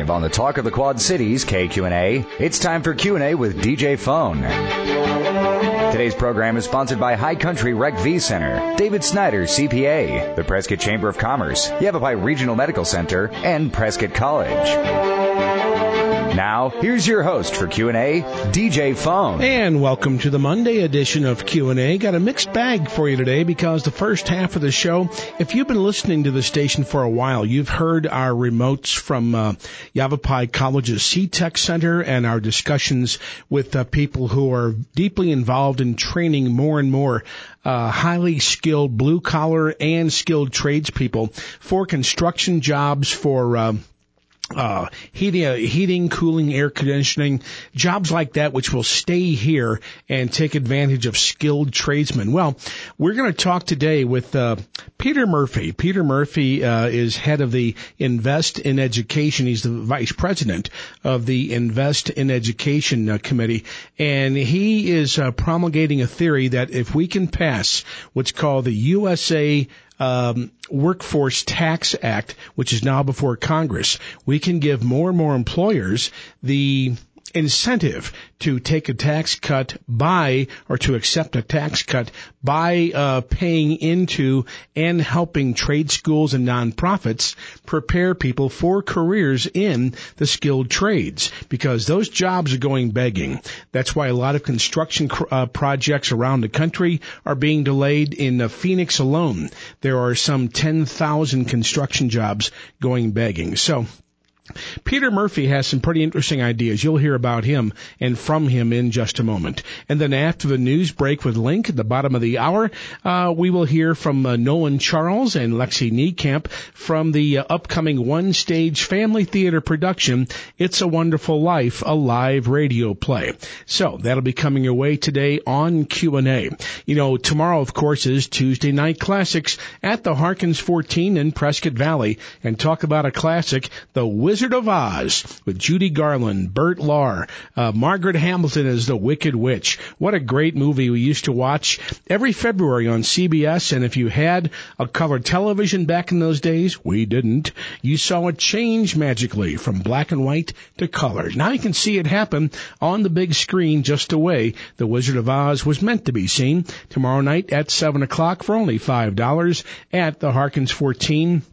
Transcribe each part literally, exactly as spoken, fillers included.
Live on the Talk of the Quad Cities, K Q and A, it's time for Q and A with D J Phone. Today's program is sponsored by High Country Rec V Center, David Snyder, C P A, the Prescott Chamber of Commerce, Yavapai Regional Medical Center, and Prescott College. Now, here's your host for Q and A, D J Phone. And welcome to the Monday edition of Q and A. Got a mixed bag for you today because the first half of the show, if you've been listening to the station for a while, you've heard our remotes from uh, Yavapai College's C-Tech Center and our discussions with uh, people who are deeply involved in training more and more Uh, highly skilled blue-collar and skilled tradespeople for construction jobs, for uh, uh, heating, uh, heating, cooling, air conditioning, jobs like that, which will stay here and take advantage of skilled tradesmen. Well, we're going to talk today with uh, Peter Murphy. Peter Murphy uh, is head of the Invest in Education. He's the vice president of the Invest in Education uh, Committee, and he is uh, promulgating a theory that if we can pass what's called the U S A Um, Workforce Tax Act, which is now before Congress, we can give more and more employers the incentive to take a tax cut by, or to accept a tax cut by uh, paying into and helping trade schools and nonprofits prepare people for careers in the skilled trades, because those jobs are going begging. That's why a lot of construction uh, projects around the country are being delayed. In uh, Phoenix alone, there are some ten thousand construction jobs going begging. So Peter Murphy has some pretty interesting ideas. You'll hear about him and from him in just a moment. And then after the news break with Link at the bottom of the hour, uh, we will hear from uh, Nolan Charles and Lexi Niekamp from the uh, upcoming one-stage family theater production, It's a Wonderful Life, a live radio play. So that'll be coming your way today on Q and A. You know, tomorrow, of course, is Tuesday Night Classics at the Harkins fourteen in Prescott Valley. And talk about a classic, The Wizard of Oz, with Judy Garland, Burt Lahr, uh, Margaret Hamilton as the Wicked Witch. What a great movie we used to watch every February on C B S, and if you had a color television back in those days, we didn't, you saw it change magically from black and white to color. Now you can see it happen on the big screen just the way The Wizard of Oz was meant to be seen. Tomorrow night at seven o'clock for only five dollars at the Harkins fourteen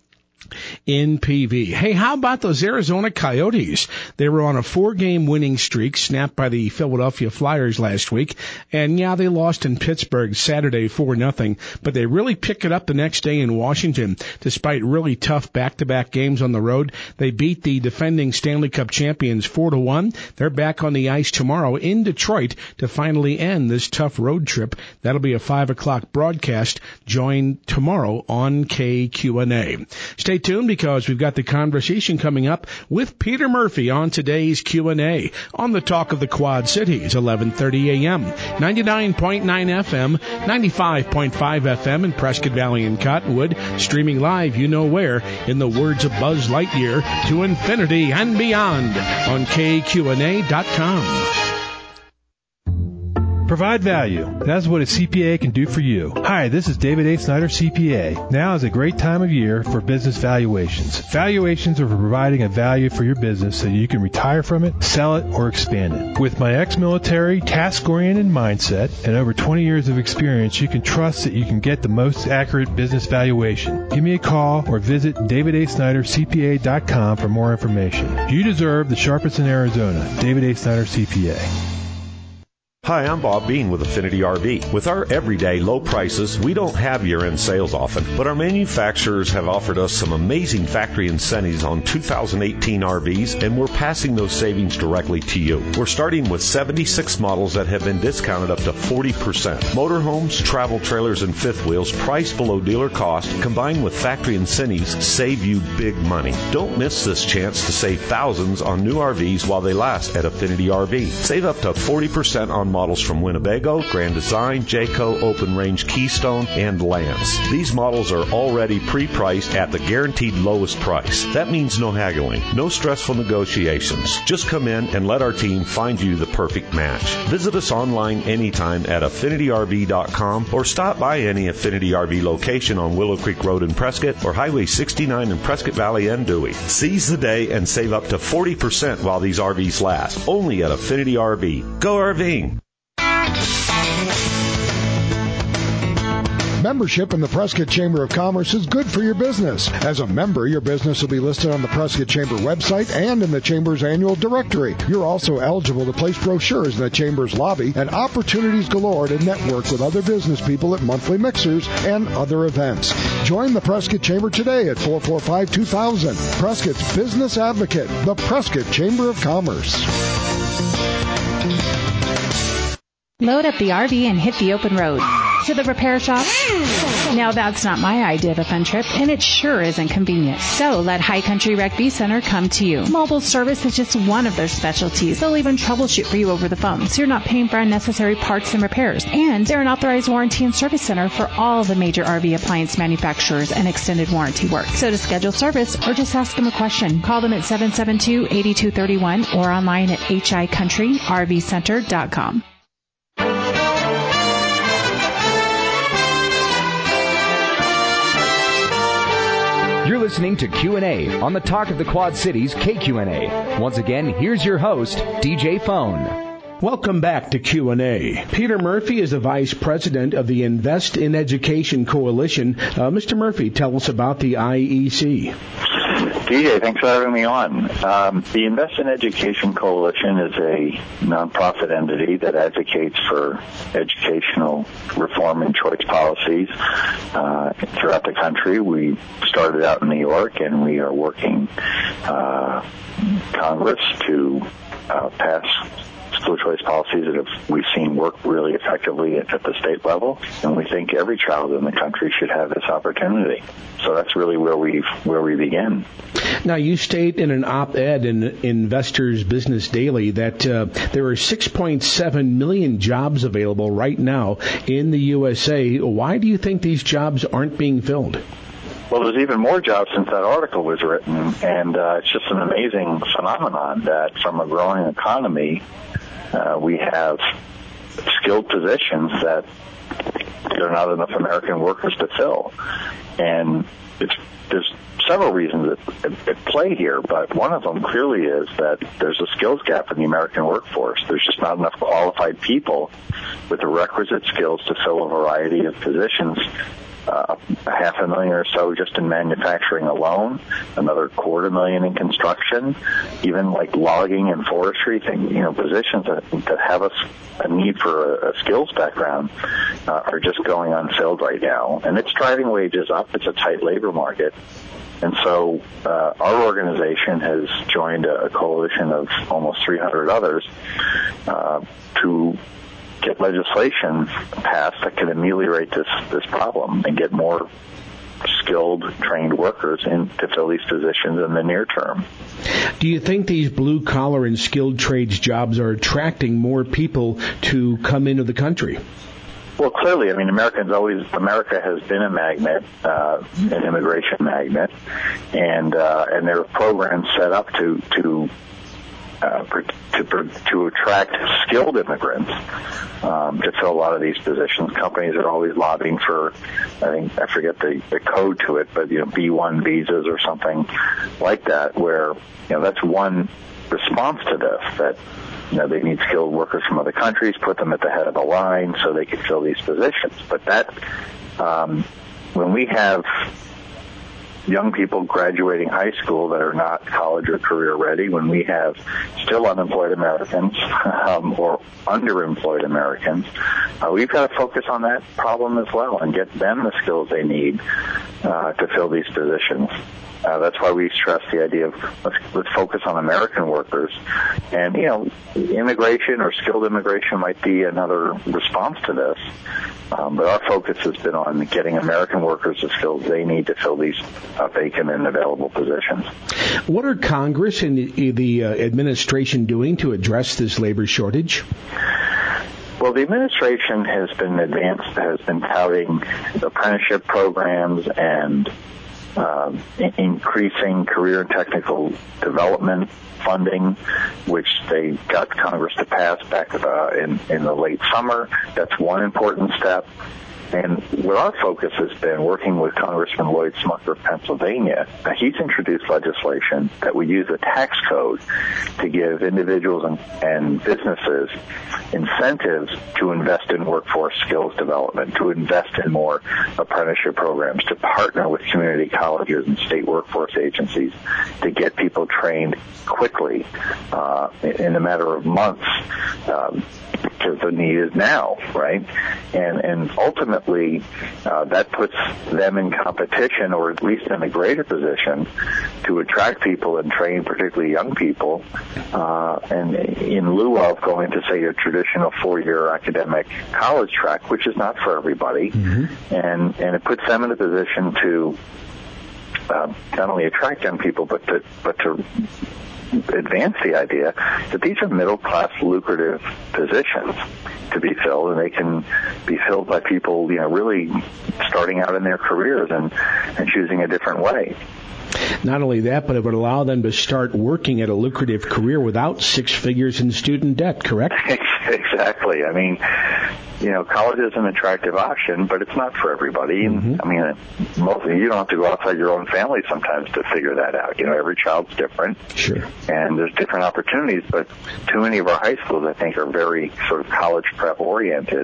in P V. Hey, how about those Arizona Coyotes? They were on a four-game winning streak snapped by the Philadelphia Flyers last week. And, yeah, they lost in Pittsburgh Saturday four nothing, but they really picked it up the next day in Washington. Despite really tough back-to-back games on the road, they beat the defending Stanley Cup champions four to one. They're back on the ice tomorrow in Detroit to finally end this tough road trip. That'll be a five o'clock broadcast. Join tomorrow on K Q and A. Stay tuned, because we've got the conversation coming up with Peter Murphy on today's Q and A on the Talk of the Quad Cities, eleven thirty a.m., ninety-nine point nine F M, ninety-five point five F M in Prescott Valley and Cottonwood, streaming live you know where, in the words of Buzz Lightyear, to infinity and beyond on K Q and A dot com. Provide value. That's what a C P A can do for you. Hi, this is David A. Snyder, C P A. Now is a great time of year for business valuations. Valuations are for providing a value for your business so you can retire from it, sell it, or expand it. With my ex-military, task-oriented mindset and over twenty years of experience, you can trust that you can get the most accurate business valuation. Give me a call or visit david a snyder c p a dot com for more information. You deserve the sharpest in Arizona. David A. Snyder, C P A. Hi, I'm Bob Bean with Affinity R V. With our everyday low prices, we don't have year-end sales often, but our manufacturers have offered us some amazing factory incentives on two thousand eighteen R Vs, and we're passing those savings directly to you. We're starting with seventy-six models that have been discounted up to forty percent. Motorhomes, travel trailers, and fifth wheels priced below dealer cost, combined with factory incentives, save you big money. Don't miss this chance to save thousands on new R Vs while they last at Affinity R V. Save up to forty percent on on models from Winnebago, Grand Design, Jayco, Open Range, Keystone, and Lance. These models are already pre-priced at the guaranteed lowest price. That means no haggling, no stressful negotiations. Just come in and let our team find you the perfect match. Visit us online anytime at affinity R V dot com or stop by any Affinity R V location on Willow Creek Road in Prescott or Highway sixty-nine in Prescott Valley and Dewey. Seize the day and save up to forty percent while these R Vs last. Only at Affinity R V. Go RVing! Membership in the Prescott Chamber of Commerce is good for your business. As a member, your business will be listed on the Prescott Chamber website and in the Chamber's annual directory. You're also eligible to place brochures in the Chamber's lobby and opportunities galore to network with other business people at monthly mixers and other events. Join the Prescott Chamber today at four four five, two thousand. Prescott's Business Advocate, the Prescott Chamber of Commerce. Load up the R V and hit the open road. To the repair shop? Now that's not my idea of a fun trip, and it sure isn't convenient. So let High Country Rec V Center come to you. Mobile service is just one of their specialties. They'll even troubleshoot for you over the phone, so you're not paying for unnecessary parts and repairs. And they're an authorized warranty and service center for all the major R V appliance manufacturers and extended warranty work. So to schedule service or just ask them a question, call them at seven seven two, eight two three one or online at h i country r v center dot com. You're listening to Q and A on the Talk of the Quad Cities K Q N A. Once again, here's your host, D J Phone. Welcome back to Q and A. Peter Murphy is the Vice President of the Invest in Education Coalition. Uh, Mister Murphy, tell us about the I E C. D J, thanks for having me on. Um, the Invest in Education Coalition is a nonprofit entity that advocates for educational reform and choice policies uh, throughout the country. We started out in New York, and we are working uh, Congress to uh, pass school choice policies that have, we've seen work really effectively at, at the state level, and we think every child in the country should have this opportunity. So that's really where we where we begin. Now, you state in an op-ed in Investors Business Daily that uh, there are six point seven million jobs available right now in the U S A. Why do you think these jobs aren't being filled? Well, there's even more jobs since that article was written, and uh, it's just an amazing phenomenon that from a growing economy, uh, we have skilled positions that there are not enough American workers to fill. And it's, there's several reasons at, at, at play here, but one of them clearly is that there's a skills gap in the American workforce. There's just not enough qualified people with the requisite skills to fill a variety of positions. Uh, a half a million or so just in manufacturing alone, another quarter million in construction, even like logging and forestry, thing, you know, positions that, that have a, a need for a, a skills background uh, are just going unfilled right now. And it's driving wages up. It's a tight labor market. And so uh, our organization has joined a, a coalition of almost three hundred others uh, to get legislation passed that can ameliorate this, this problem and get more skilled, trained workers in to fill these positions in the near term. Do you think these blue-collar and skilled trades jobs are attracting more people to come into the country? Well, clearly, I mean, Americans always, America has been a magnet, uh, an immigration magnet, and uh, and there are programs set up to to Uh, to, to attract skilled immigrants um, to fill a lot of these positions. Companies are always lobbying for, I think, I forget the, the code to it, but, you know, B one visas or something like that, where, you know, that's one response to this, that, you know, they need skilled workers from other countries, put them at the head of the line so they can fill these positions. But that, um, when we have young people graduating high school that are not college or career ready, when we have still unemployed Americans um, or underemployed Americans, uh, we've got to focus on that problem as well and get them the skills they need uh, to fill these positions. Uh, that's why we stress the idea of let's, let's focus on American workers. And, you know, immigration or skilled immigration might be another response to this. Um, but our focus has been on getting American workers the skills they need to fill these uh, vacant and available positions. What are Congress and the, the uh, administration doing to address this labor shortage? Well, the administration has been advanced, has been touting apprenticeship programs and uh, increasing career and technical development funding, which they got Congress to pass back uh, in, in the late summer. That's one important step. And where our focus has been working with Congressman Lloyd Smucker of Pennsylvania, he's introduced legislation that would use a tax code to give individuals and, and businesses incentives to invest in workforce skills development, to invest in more apprenticeship programs, to partner with community colleges and state workforce agencies to get people trained quickly uh, in a matter of months. Um, because the need is now, right? And and ultimately, uh, that puts them in competition, or at least in a greater position, to attract people and train particularly young people, uh, and in lieu of going to, say, a traditional four-year academic college track, which is not for everybody, mm-hmm. and, and it puts them in a position to uh, not only attract young people, but to, but to advance the idea that these are middle-class, lucrative positions to be filled, and they can be filled by people, you know, really starting out in their careers and, and choosing a different way. Not only that, but it would allow them to start working at a lucrative career without six figures in student debt, correct? Exactly. I mean, you know, college is an attractive option, but it's not for everybody. Mm-hmm. I mean, mostly you don't have to go outside your own family sometimes to figure that out. You know, every child's different. Sure. And there's different opportunities, but too many of our high schools, I think, are very sort of college prep oriented.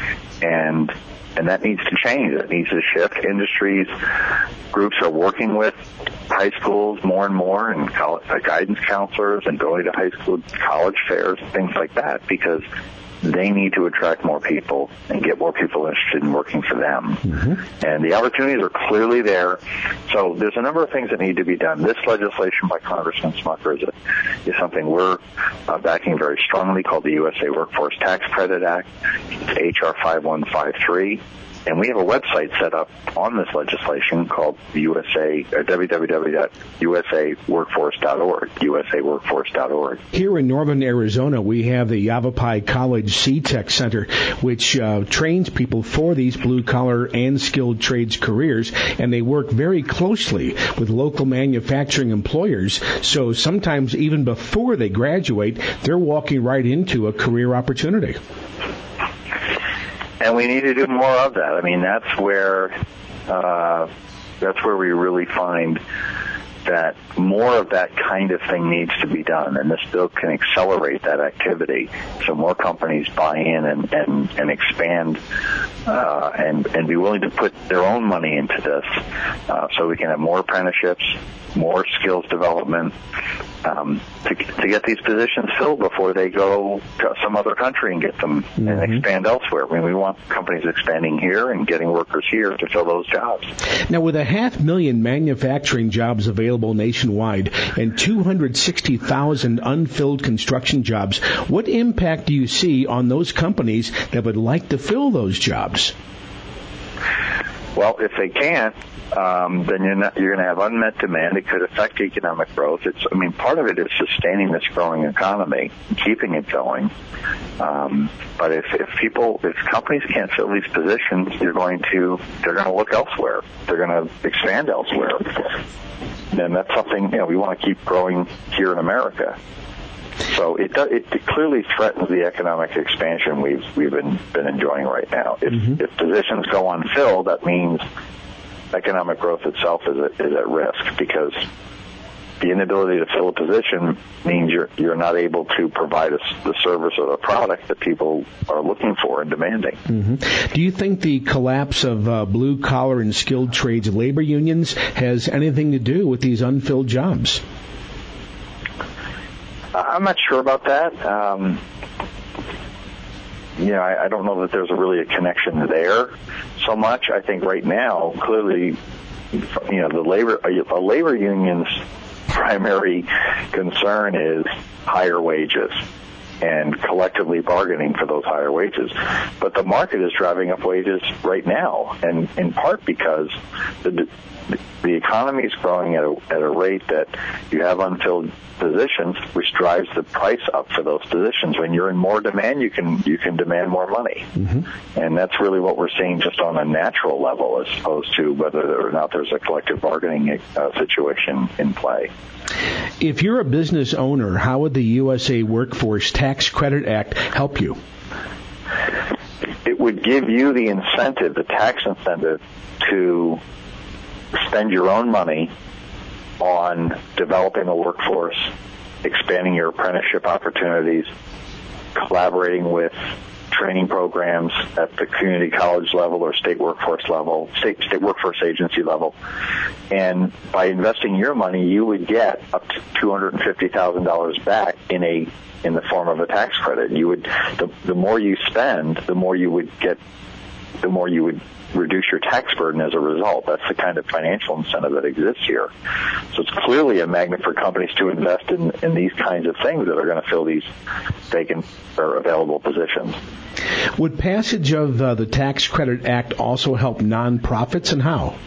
And And that needs to change. That needs to shift. Industries, groups are working with high schools more and more, and college, uh, guidance counselors, and going to high school college fairs, things like that, because they need to attract more people and get more people interested in working for them. Mm-hmm. And the opportunities are clearly there. So there's a number of things that need to be done. This legislation by Congressman Smucker is, a, is something we're uh, backing very strongly, called the U S A Workforce Tax Credit Act. It's H R five one five three. And we have a website set up on this legislation called U S A, uh, w w w dot u s a workforce dot org, u s a workforce dot org. Here in Norman, Arizona, we have the Yavapai College C-Tech Center, which uh, trains people for these blue-collar and skilled trades careers, and they work very closely with local manufacturing employers. So sometimes even before they graduate, they're walking right into a career opportunity. And we need to do more of that. I mean, that's where uh, that's where we really find that more of that kind of thing needs to be done, and this bill can accelerate that activity. So more companies buy in and and, and expand uh, and and be willing to put their own money into this, uh, so we can have more apprenticeships, more skills development, um, to, to get these positions filled before they go to some other country and get them mm-hmm. and expand elsewhere. I mean, we want companies expanding here and getting workers here to fill those jobs. Now, with a half million manufacturing jobs available nationwide and two hundred sixty thousand unfilled construction jobs, what impact do you see on those companies that would like to fill those jobs? Well, if they can't, um, then you're not, you're going to have unmet demand. It could affect economic growth. It's, I mean, part of it is sustaining this growing economy, keeping it going. Um, but if, if people, if companies can't fill these positions, you're going to, they're going to look elsewhere. They're going to expand elsewhere. And that's something, you know, we want to keep growing here in America. So it, does, it it clearly threatens the economic expansion we've we've been been enjoying right now. If mm-hmm. if positions go unfilled, that means economic growth itself is at, is at risk, because the inability to fill a position means you're you're not able to provide a, the service or the product that people are looking for and demanding. Mm-hmm. Do you think the collapse of uh, blue collar and skilled trades labor unions has anything to do with these unfilled jobs? I'm not sure about that. Um, you know, I, I don't know that there's a really a connection there so much. I think right now, clearly, you know, the labor a labor union's primary concern is higher wages and collectively bargaining for those higher wages. But the market is driving up wages right now, and in part because the the economy is growing at a, at a rate that you have unfilled positions, which drives the price up for those positions. When you're in more demand, you can you can demand more money, mm-hmm. and that's really what we're seeing just on a natural level, as opposed to whether or not there's a collective bargaining uh, situation in play. If you're a business owner, how would the U S A Workforce Tax Credit Act help you? It would give you the incentive, the tax incentive, to spend your own money on developing a workforce, expanding your apprenticeship opportunities, collaborating with training programs at the community college level or state workforce level, state, state workforce agency level. And by investing your money, you would get up to two hundred fifty thousand dollars back in a in the form of a tax credit. You would the, the more you spend, the more you would get, the more you would reduce your tax burden as a result. That's the kind of financial incentive that exists here. So it's clearly a magnet for companies to invest in, in these kinds of things that are going to fill these vacant or available positions. Would passage of uh, the Tax Credit Act also help nonprofits, and how?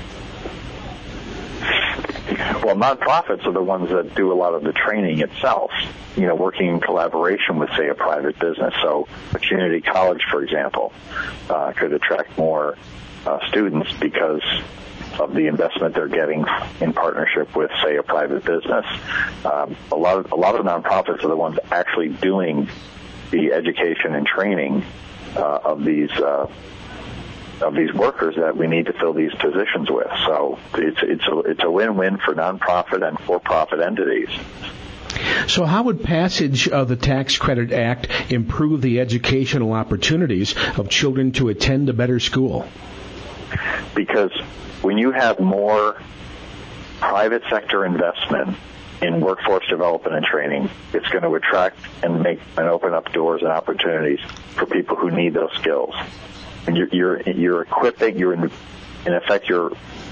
Well, nonprofits are the ones that do a lot of the training itself, you know, working in collaboration with, say, a private business. So a community college, for example, uh, could attract more uh, students because of the investment they're getting in partnership with, say, a private business. Um, a lot of, a lot of nonprofits are the ones actually doing the education and training uh, of these uh of these workers that we need to fill these positions with. So it's it's a, it's a win-win for nonprofit and for-profit entities. So how would passage of the Tax Credit Act improve the educational opportunities of children to attend a better school? Because when you have more private sector investment in workforce development and training, it's going to attract and make and open up doors and opportunities for people who need those skills. And you're, you're, you're equipping, you're in, in effect, you're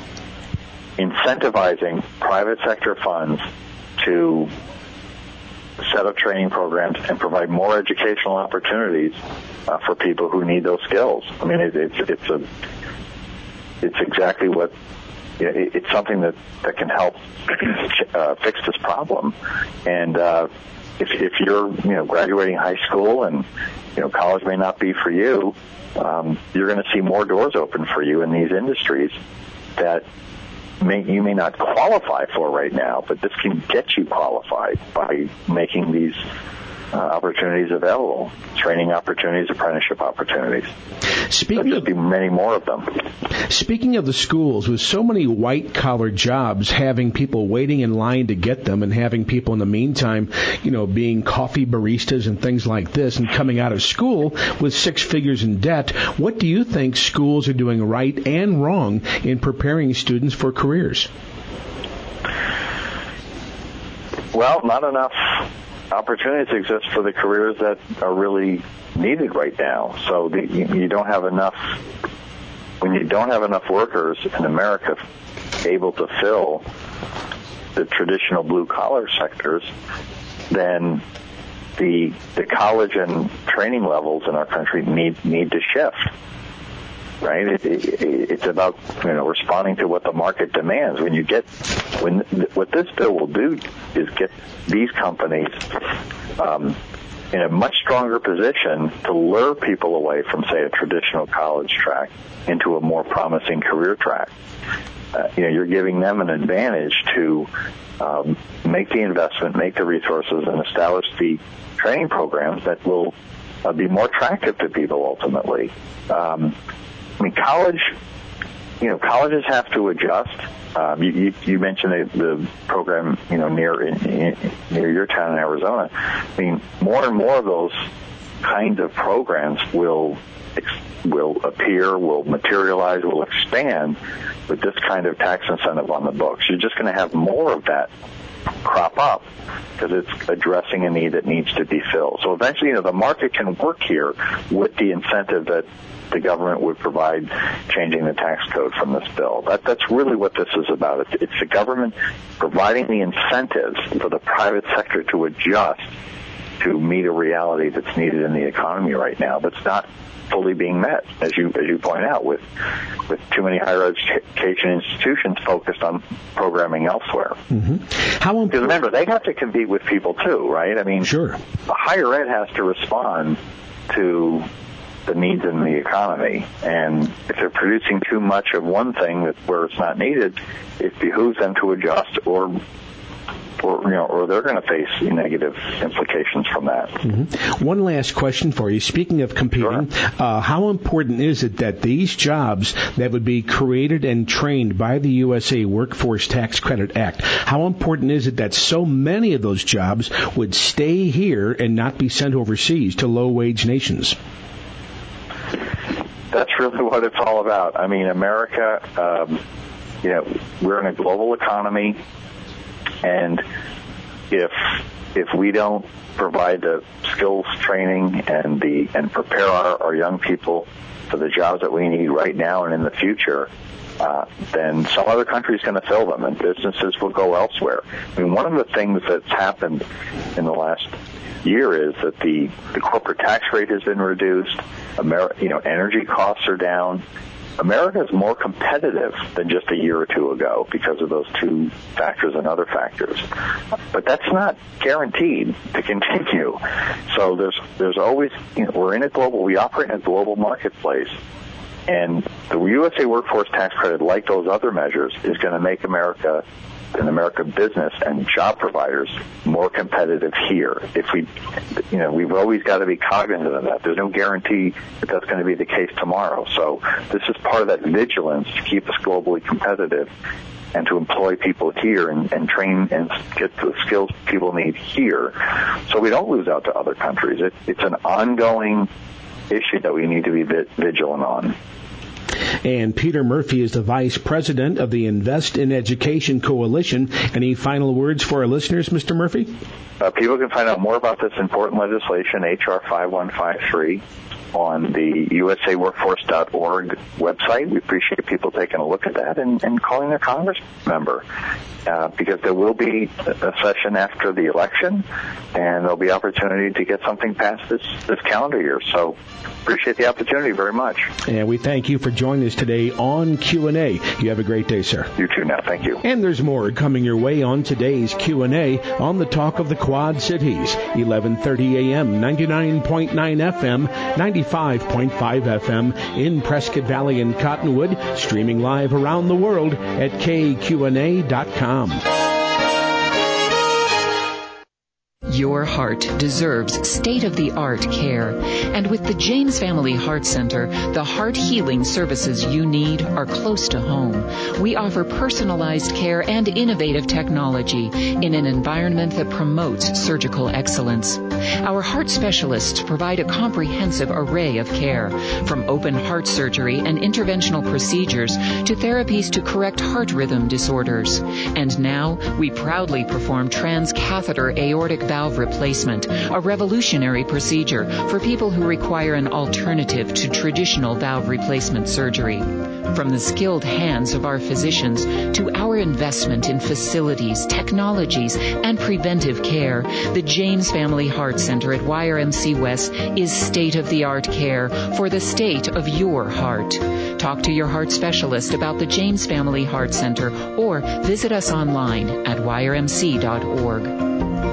incentivizing private sector funds to set up training programs and provide more educational opportunities uh, for people who need those skills. I mean, it, it's it's a it's exactly what you know, it, it's something that, that can help uh, fix this problem. And uh, if if you're you know graduating high school and you know college may not be for you, um, you're going to see more doors open for you in these industries that may, you may not qualify for right now, but this can get you qualified by making these uh, opportunities available, training opportunities, apprenticeship opportunities. Speaking There'll of, just be many more of them. Speaking of the schools, with so many white-collar jobs, having people waiting in line to get them and having people in the meantime, you know, being coffee baristas and things like this and coming out of school with six figures in debt, what do you think schools are doing right and wrong in preparing students for careers? Well, not enough opportunities exist for the careers that are really needed right now. So the, you, you don't have enough, when you don't have enough workers in America able to fill the traditional blue-collar sectors, then the the college and training levels in our country need need to shift. Right? It, it, it's about you know responding to what the market demands. When you get when what this bill will do is get these companies um, in a much stronger position to lure people away from, say, a traditional college track into a more promising career track. Uh, you know, you're giving them an advantage to um, make the investment, make the resources, and establish the training programs that will uh, be more attractive to people ultimately. Um, I mean, college, you know, colleges have to adjust. Um, you, you, you mentioned the, the program, you know, near in, in, near your town in Arizona. I mean, more and more of those kinds of programs will will appear, will materialize, will expand with this kind of tax incentive on the books. You're just going to have more of that crop up because it's addressing a need that needs to be filled. So eventually, you know, the market can work here with the incentive that the government would provide changing the tax code from this bill. That, that's really what this is about. It's, it's the government providing the incentives for the private sector to adjust to meet a reality that's needed in the economy right now that's not fully being met, as you as you point out, with with too many higher education institutions focused on programming elsewhere. Mm-hmm. How because remember, they have to compete with people too, right? I mean, sure. Higher ed has to respond to the needs in the economy, and if they're producing too much of one thing that where it's not needed, it behooves them to adjust, or or you know, or they're going to face negative implications from that. Mm-hmm. One last question for you. Speaking of competing, sure. uh, how important is it that these jobs that would be created and trained by the U S A Workforce Tax Credit Act, how important is it that so many of those jobs would stay here and not be sent overseas to low-wage nations? That's really what it's all about. I mean, America, um, you know, we're in a global economy. And if if we don't provide the skills training and the and prepare our, our young people for the jobs that we need right now and in the future, uh, then some other country is going to fill them, and businesses will go elsewhere. I mean, one of the things that's happened in the last year is that the, the corporate tax rate has been reduced. Ameri- you know, energy costs are down. America is more competitive than just a year or two ago because of those two factors and other factors. But that's not guaranteed to continue. So there's there's always, you know, we're in a global, we operate in a global marketplace. And the U S A Workforce Tax Credit, like those other measures, is going to make America, an American business and job providers more competitive here. If we, you know, we've always got to be cognizant of that. There's no guarantee that that's going to be the case tomorrow. So this is part of that vigilance to keep us globally competitive and to employ people here and, and train and get the skills people need here so we don't lose out to other countries. It, it's an ongoing issue that we need to be vigilant on. And Peter Murphy is the Vice President of the Invest in Education Coalition. Any final words for our listeners, Mister Murphy? Uh, people can find out more about this important legislation, H R five one five three, on the U S A workforce dot org website. We appreciate people taking a look at that and, and calling their Congress member, uh, because there will be a session after the election, and there'll be opportunity to get something passed this, this calendar year. So appreciate the opportunity very much. And we thank you for joining us today on Q and A. You have a great day, sir. You too now. Thank you. And there's more coming your way on today's Q and A on the Talk of the Quad Cities, eleven thirty a.m., ninety-nine point nine F M, ninety-five point five F M in Prescott Valley and Cottonwood, streaming live around the world at K Q N A dot com. Your heart deserves state-of-the-art care. And with the James Family Heart Center, the heart healing services you need are close to home. We offer personalized care and innovative technology in an environment that promotes surgical excellence. Our heart specialists provide a comprehensive array of care, from open heart surgery and interventional procedures to therapies to correct heart rhythm disorders. And now, we proudly perform transcatheter aortic valve replacement, a revolutionary procedure for people who require an alternative to traditional valve replacement surgery. From the skilled hands of our physicians to our investment in facilities, technologies, and preventive care, the James Family Heart Center at Y R M C West is state-of-the-art care for the state of your heart. Talk to your heart specialist about the James Family Heart Center or visit us online at Y R M C dot org.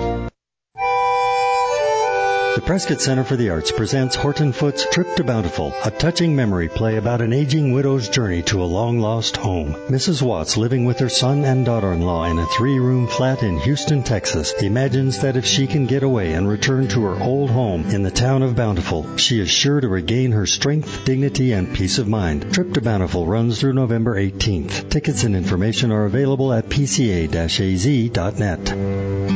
The Prescott Center for the Arts presents Horton Foote's Trip to Bountiful, a touching memory play about an aging widow's journey to a long-lost home. Missus Watts, living with her son and daughter-in-law in a three-room flat in Houston, Texas, imagines that if she can get away and return to her old home in the town of Bountiful, she is sure to regain her strength, dignity, and peace of mind. Trip to Bountiful runs through November eighteenth. Tickets and information are available at P C A A Z dot net.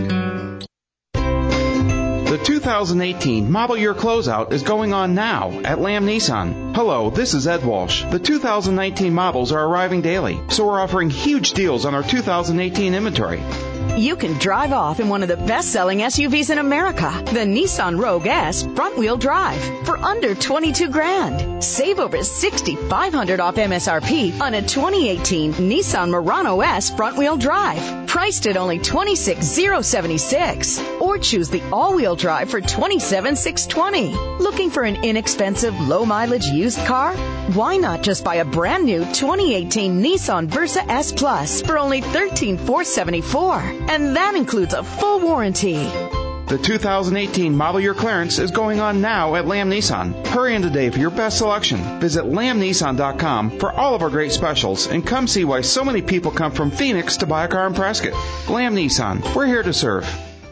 The two thousand eighteen Model Year Closeout is going on now at Lamb Nissan. Hello, this is Ed Walsh. The two thousand nineteen models are arriving daily, so we're offering huge deals on our two thousand eighteen inventory. You can drive off in one of the best-selling S U Vs in America, the Nissan Rogue S front-wheel drive, for under twenty-two grand. Save over six thousand five hundred dollars off M S R P on a twenty eighteen Nissan Murano S front-wheel drive, priced at only twenty-six thousand seventy-six dollars. or choose the all-wheel drive for twenty-seven thousand six hundred twenty dollars. Looking for an inexpensive, low-mileage used car? Why not just buy a brand new twenty eighteen Nissan Versa S Plus for only thirteen thousand four hundred seventy-four dollars? And that includes a full warranty. The two thousand eighteen model year clearance is going on now at Lamb Nissan. Hurry in today for your best selection. Visit lamb nissan dot com for all of our great specials and come see why so many people come from Phoenix to buy a car in Prescott. Lamb Nissan, we're here to serve.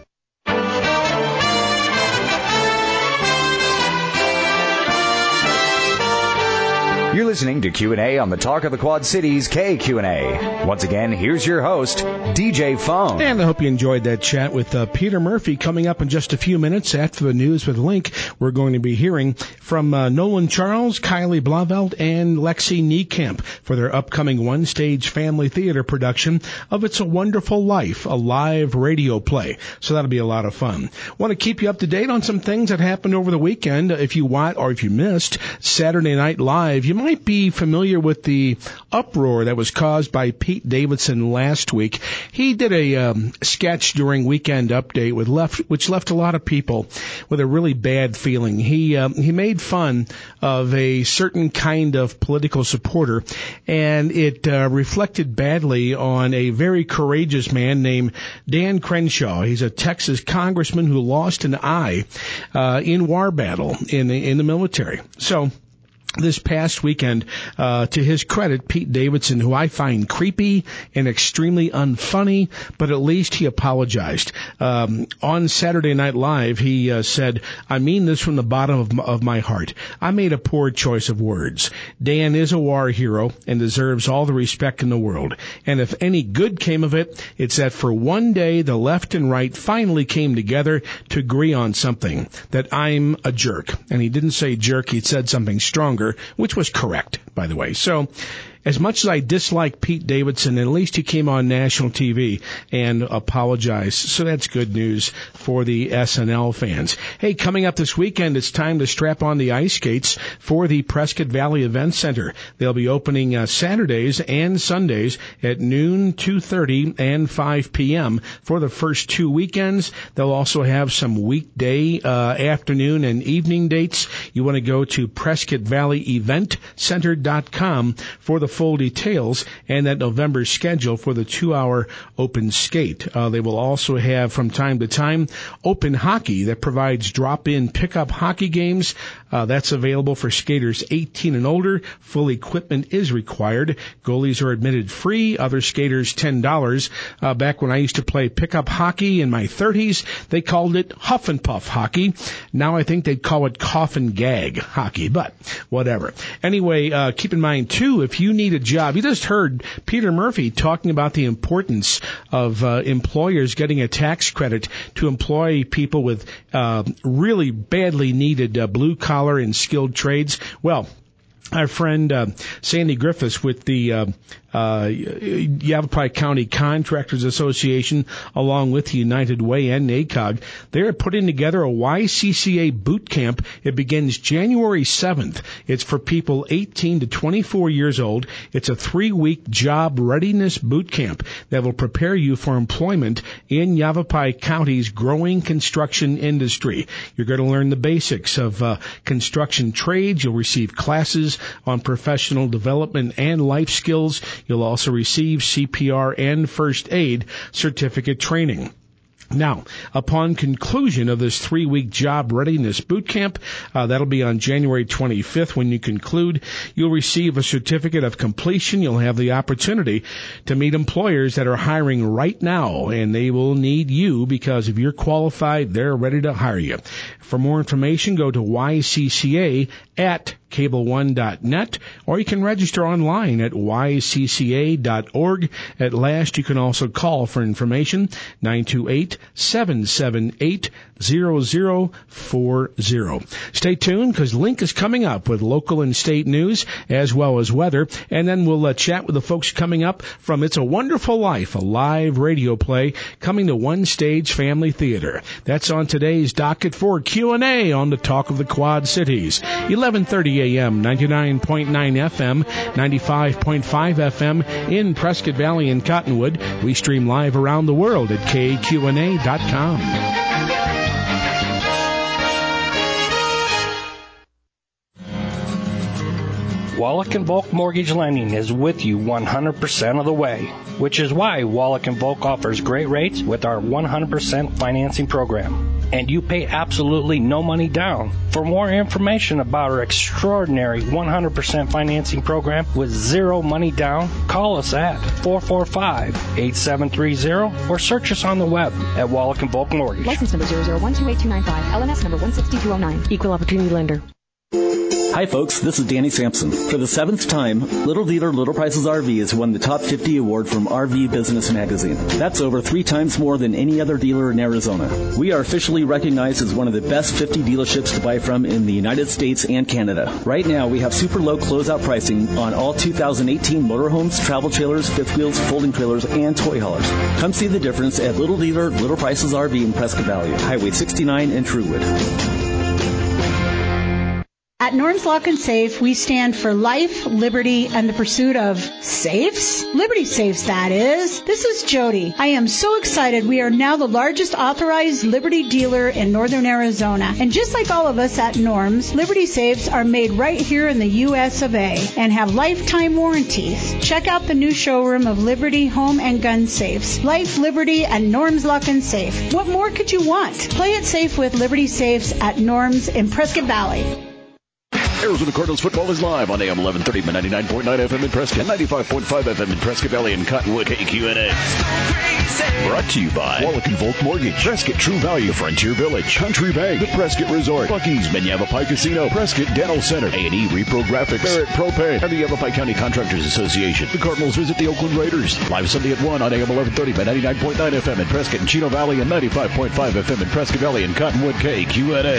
You're listening to Q and A on the Talk of the Quad Cities K Q and A. Once again, here's your host, D J Phone. And I hope you enjoyed that chat with uh, Peter Murphy. Coming up in just a few minutes after the news with Link, we're going to be hearing from uh, Nolan Charles, Kylie Blauvelt, and Lexi Niekamp for their upcoming one-stage family theater production of It's a Wonderful Life, a live radio play. So that'll be a lot of fun. Want to keep you up to date on some things that happened over the weekend. If you want, or if you missed Saturday Night Live, you might be familiar with the uproar that was caused by Pete Davidson last week. He did a um, sketch during Weekend Update with left, which left a lot of people with a really bad feeling. He um, he made fun of a certain kind of political supporter, and it uh, reflected badly on a very courageous man named Dan Crenshaw. He's a Texas congressman who lost an eye uh, in war battle in the, in the military. So this past weekend, uh, to his credit, Pete Davidson, who I find creepy and extremely unfunny, but at least he apologized. Um, on Saturday Night Live, he uh, said, I mean this from the bottom of, of my heart. I made a poor choice of words. Dan is a war hero and deserves all the respect in the world. And if any good came of it, it's that for one day, the left and right finally came together to agree on something, that I'm a jerk. And he didn't say jerk, he said something stronger, which was correct, by the way. So, as much as I dislike Pete Davidson, at least he came on national T V and apologized. So that's good news for the S N L fans. Hey, coming up this weekend, it's time to strap on the ice skates for the Prescott Valley Event Center. They'll be opening uh, Saturdays and Sundays at noon, two thirty, and five p.m. for the first two weekends. They'll also have some weekday uh, afternoon and evening dates. You want to go to prescott valley event center dot com for the full details and that November schedule for the two-hour open skate. Uh, they will also have, from time to time, open hockey that provides drop-in pickup hockey games. Uh, that's available for skaters eighteen and older. Full equipment is required. Goalies are admitted free. Other skaters, ten dollars. Uh, back when I used to play pickup hockey in my thirties, they called it huff and puff hockey. Now I think they'd call it cough and gag hockey, but whatever. Anyway, uh, keep in mind, too, if you need a job, you just heard Peter Murphy talking about the importance of uh, employers getting a tax credit to employ people with uh, really badly needed uh, blue-collar and skilled trades. Well, our friend uh, Sandy Griffiths with the uh, uh, Yavapai County Contractors Association, along with United Way and NACOG, they're putting together a Y C C A boot camp. It begins January seventh. It's for people eighteen to twenty-four years old. It's a three-week job readiness boot camp that will prepare you for employment in Yavapai County's growing construction industry. You're going to learn the basics of uh, construction trades. You'll receive classes on professional development and life skills. You'll also receive C P R and first aid certificate training. Now, upon conclusion of this three-week job readiness boot camp, uh, that'll be on January twenty-fifth when you conclude, you'll receive a certificate of completion. You'll have the opportunity to meet employers that are hiring right now, and they will need you because if you're qualified, they're ready to hire you. For more information, go to Y C C A at cable one dot net, or you can register online at y c c a dot org. At last, you can also call for information, nine two eight, seven seven eight, zero zero four zero. Stay tuned, because Link is coming up with local and state news, as well as weather, and then we'll uh, chat with the folks coming up from It's a Wonderful Life, a live radio play coming to One Stage Family Theater. That's on today's docket for Q and A on the Talk of the Quad Cities. eleven thirty a.m., ninety-nine point nine F M, ninety-five point five F M in Prescott Valley and Cottonwood. We stream live around the world at K Q N A dot com. Wallach and Volk Mortgage Lending is with you one hundred percent of the way, which is why Wallach and Volk offers great rates with our one hundred percent financing program. And you pay absolutely no money down. For more information about our extraordinary one hundred percent financing program with zero money down, call us at four four five, eight seven three zero or search us on the web at Wallach and Volk Mortgage. License number zero zero one two eight two nine five, L N S number one six two oh nine. Equal Opportunity Lender. Hi folks, this is Danny Sampson. For the seventh time, Little Dealer Little Prices R V has won the Top fifty award from R V Business Magazine. That's over three times more than any other dealer in Arizona. We are officially recognized as one of the best fifty dealerships to buy from in the United States and Canada. Right now, we have super low closeout pricing on all two thousand eighteen motorhomes, travel trailers, fifth wheels, folding trailers, and toy haulers. Come see the difference at Little Dealer Little Prices R V in Prescott Valley, Highway sixty-nine in Truewood. At Norm's Lock and Safe, we stand for life, liberty, and the pursuit of safes? Liberty safes, that is. This is Jody. I am so excited. We are now the largest authorized Liberty dealer in northern Arizona. And just like all of us at Norm's, Liberty safes are made right here in the U S of A and have lifetime warranties. Check out the new showroom of Liberty Home and Gun Safes. Life, liberty, and Norm's Lock and Safe. What more could you want? Play it safe with Liberty Safes at Norm's in Prescott Valley. Arizona Cardinals football is live on A M eleven thirty, ninety-nine point nine F M in Prescott, ninety-five point five F M in Prescott Valley and Cottonwood. K Q N A. Brought to you by Wallach and Volk Mortgage, Prescott True Value, Frontier Village, Country Bank, the Prescott Resort, Buc-ee's, Yavapai Casino, Prescott Dental Center, A and E Repro Graphics, Barrett Propane, and the Yavapai County Contractors Association. The Cardinals visit the Oakland Raiders. Live Sunday at one on A M eleven thirty by ninety-nine point nine F M in Prescott and Chino Valley and ninety-five point five F M in Prescott Valley and Cottonwood. K Q N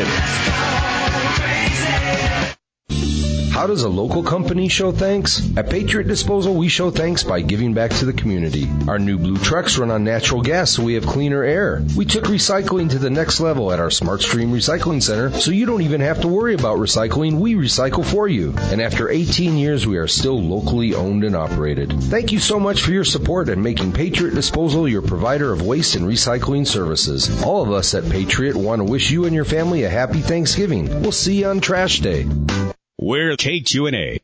A. How does a local company show thanks? At Patriot Disposal, we show thanks by giving back to the community. Our new blue trucks run on natural gas, so we have cleaner air. We took recycling to the next level at our Smart Stream Recycling Center, so you don't even have to worry about recycling. We recycle for you. And after eighteen years, we are still locally owned and operated. Thank you so much for your support and making Patriot Disposal your provider of waste and recycling services. All of us at Patriot want to wish you and your family a happy Thanksgiving. We'll see you on Trash Day. We're K Q N A.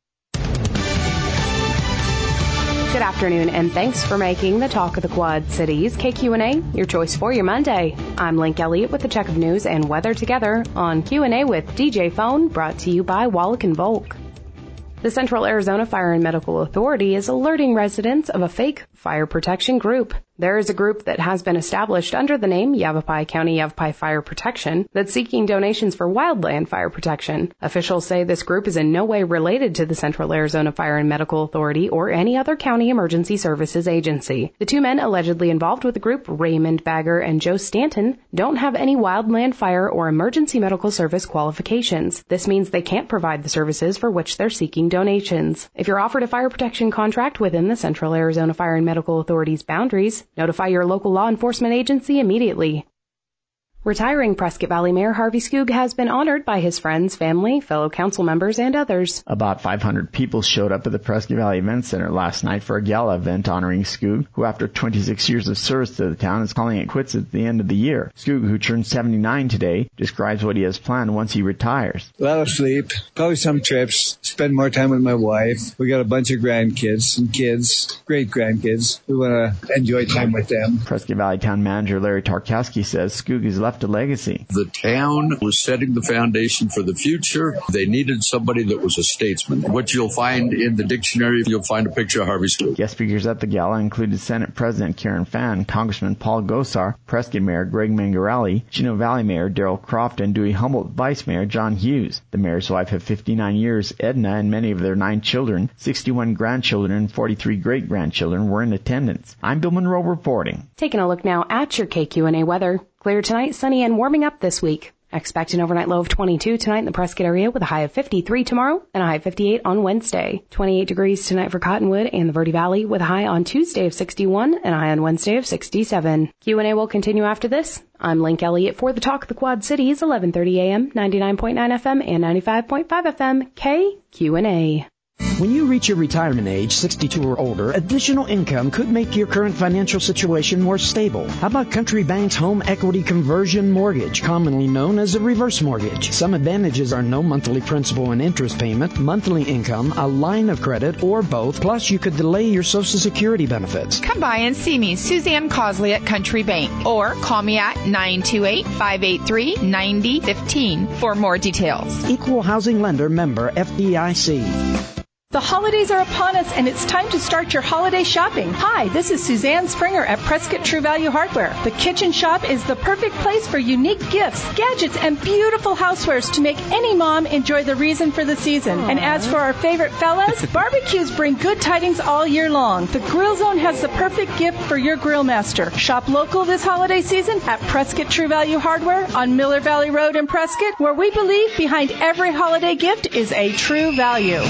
Good afternoon, and thanks for making the Talk of the Quad Cities K Q N A your choice for your Monday. I'm Link Elliott with the check of news and weather together on Q and A with D J Phone, brought to you by Wallach and Volk. The Central Arizona Fire and Medical Authority is alerting residents of a fake fire protection group. There is a group that has been established under the name Yavapai County Yavapai Fire Protection that's seeking donations for wildland fire protection. Officials say this group is in no way related to the Central Arizona Fire and Medical Authority or any other county emergency services agency. The two men allegedly involved with the group, Raymond Bagger and Joe Stanton, don't have any wildland fire or emergency medical service qualifications. This means they can't provide the services for which they're seeking donations. If you're offered a fire protection contract within the Central Arizona Fire and Medical Authority's boundaries, notify your local law enforcement agency immediately. Retiring Prescott Valley Mayor Harvey Skoog has been honored by his friends, family, fellow council members, and others. About five hundred people showed up at the Prescott Valley Event Center last night for a gala event honoring Skoog, who after twenty-six years of service to the town is calling it quits at the end of the year. Skoog, who turned seventy-nine today, describes what he has planned once he retires. A lot of sleep, probably some trips, spend more time with my wife. We got a bunch of grandkids, some kids, great grandkids. We want to enjoy time with them. Prescott Valley Town Manager Larry Tarkowski says Skoog is left a legacy. The town was setting the foundation for the future. They needed somebody that was a statesman. What you'll find in the dictionary, you'll find a picture of Harvey Skoog. Guest speakers at the gala included Senate President Karen Fann, Congressman Paul Gosar, Prescott Mayor Greg Mangarelli, Chino Valley Mayor Darrell Croft, and Dewey Humboldt Vice Mayor John Hughes. The mayor's wife of fifty-nine years, Edna, and many of their nine children, sixty-one grandchildren, and forty-three great-grandchildren were in attendance. I'm Bill Monroe reporting. Taking a look now at your K Q N A weather. Clear tonight, sunny, and warming up this week. Expect an overnight low of twenty-two tonight in the Prescott area with a high of fifty-three tomorrow and a high of fifty-eight on Wednesday. twenty-eight degrees tonight for Cottonwood and the Verde Valley with a high on Tuesday of sixty-one and a high on Wednesday of sixty-seven. Q and A will continue after this. I'm Link Elliott for the Talk of the Quad Cities, eleven thirty a.m., ninety-nine point nine F M, and ninety-five point five F M, K Q and A. When you reach your retirement age, sixty-two or older, additional income could make your current financial situation more stable. How about Country Bank's Home Equity Conversion Mortgage, commonly known as a reverse mortgage? Some advantages are no monthly principal and interest payment, monthly income, a line of credit, or both, plus you could delay your Social Security benefits. Come by and see me, Suzanne Cosley at Country Bank, or call me at nine two eight, five eight three, nine zero one five for more details. Equal Housing Lender, member F D I C. The holidays are upon us, and it's time to start your holiday shopping. Hi, this is Suzanne Springer at Prescott True Value Hardware. The kitchen shop is the perfect place for unique gifts, gadgets, and beautiful housewares to make any mom enjoy the reason for the season. Aww. And as for our favorite fellas, barbecues bring good tidings all year long. The Grill Zone has the perfect gift for your grill master. Shop local this holiday season at Prescott True Value Hardware on Miller Valley Road in Prescott, where we believe behind every holiday gift is a true value.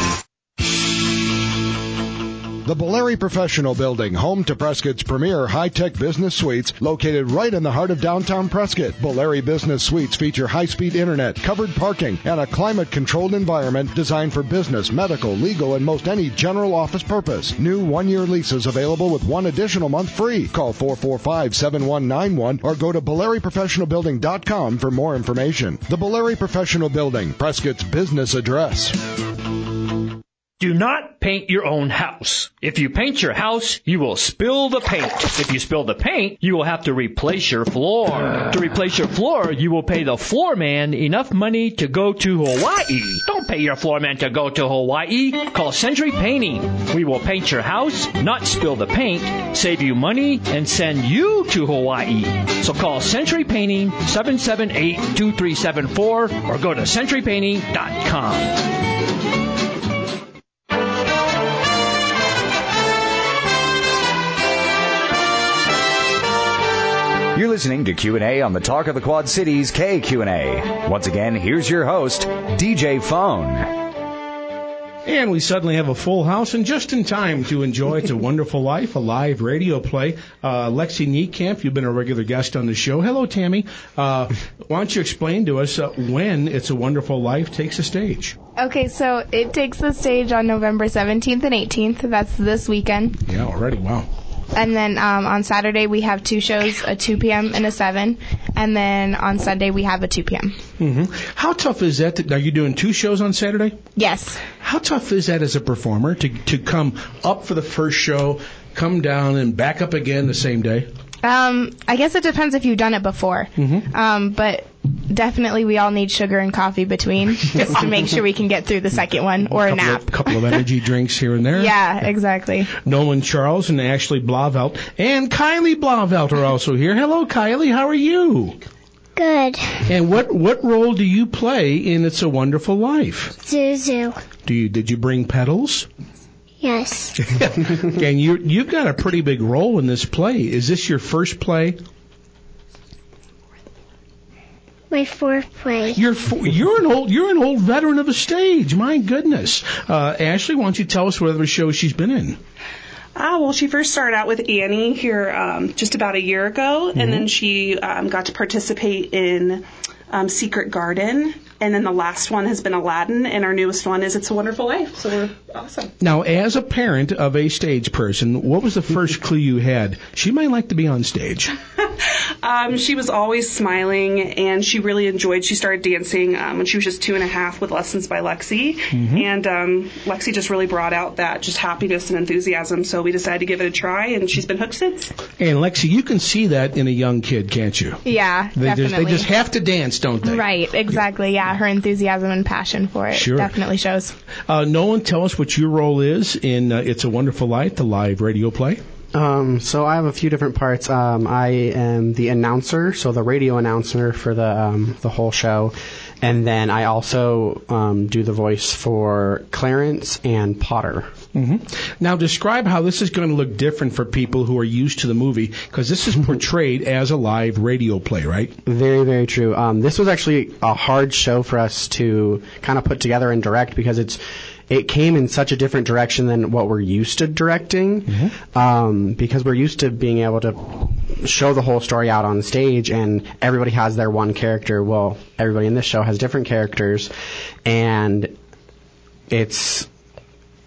The Boleri Professional Building, home to Prescott's premier high-tech business suites, located right in the heart of downtown Prescott. Boleri Business Suites feature high-speed internet, covered parking, and a climate-controlled environment designed for business, medical, legal, and most any general office purpose. New one-year leases available with one additional month free. Call four four five, seven one nine one or go to boleri professional building dot com for more information. The Boleri Professional Building, Prescott's business address. Do not paint your own house. If you paint your house, you will spill the paint. If you spill the paint, you will have to replace your floor. To replace your floor, you will pay the floor man enough money to go to Hawaii. Don't pay your floor man to go to Hawaii. Call Century Painting. We will paint your house, not spill the paint, save you money, and send you to Hawaii. So call Century Painting, seven seven eight, two three seven four, or go to century painting dot com. You're listening to Q and A on the Talk of the Quad Cities K Q and A. Once again, here's your host, D J Phone. And we suddenly have a full house and just in time to enjoy It's a Wonderful Life, a live radio play. Uh, Lexi Niekamp, you've been a regular guest on the show. Hello, Tammy. Uh, why don't you explain to us uh, when It's a Wonderful Life takes a stage? Okay, so it takes the stage on November seventeenth and eighteenth. That's this weekend. Yeah, already. Wow. And then um, on Saturday we have two shows, a two p.m. and a seven. And then on Sunday we have a two p.m. Mm-hmm. How tough is that? To, are you doing two shows on Saturday? Yes. How tough is that as a performer to to come up for the first show, come down, and back up again the same day? Um, I guess it depends if you've done it before. Mm-hmm. Um, but definitely we all need sugar and coffee between just to make sure we can get through the second one or a, a nap. A couple of energy drinks here and there. Yeah, exactly. Nolan Charles and Ashley Blavelt and Kylie Blavelt are also here. Hello, Kylie. How are you? Good. And what what role do you play in It's a Wonderful Life? Zuzu. Do you did you bring pedals? Yes. And you you've got a pretty big role in this play. Is this your first play? My fourth play. You're you're an old you're an old veteran of the stage. My goodness. Uh, Ashley, why don't you tell us what other shows she's been in? Ah, well, she first started out with Annie here um, just about a year ago, mm-hmm. and then she um, got to participate in um, Secret Garden, and then the last one has been Aladdin, and our newest one is It's a Wonderful Life. So we're awesome. Now, as a parent of a stage person, what was the first clue you had? She might like to be on stage. um, she was always smiling, and she really enjoyed. She started dancing um, when she was just two and a half with lessons by Lexi, mm-hmm. and um, Lexi just really brought out that just happiness and enthusiasm. So we decided to give it a try, and she's been hooked since. And Lexi, you can see that in a young kid, can't you? Yeah, they definitely. Just, they just have to dance, don't they? Right, exactly. Yeah, her enthusiasm and passion for it sure. definitely shows. Uh, Nolan, tell us what your role is in uh, It's a Wonderful Life, the live radio play. Um, so I have a few different parts. Um, I am the announcer, so the radio announcer for the um, the whole show, and then I also um, do the voice for Clarence and Potter. Mm-hmm. Now describe how this is going to look different for people who are used to the movie, because this is portrayed as a live radio play, right? Very, very true. Um, this was actually a hard show for us to kind of put together and direct because it's it came in such a different direction than what we're used to directing, mm-hmm. um, because we're used to being able to show the whole story out on stage, and everybody has their one character. Well, everybody in this show has different characters, and it's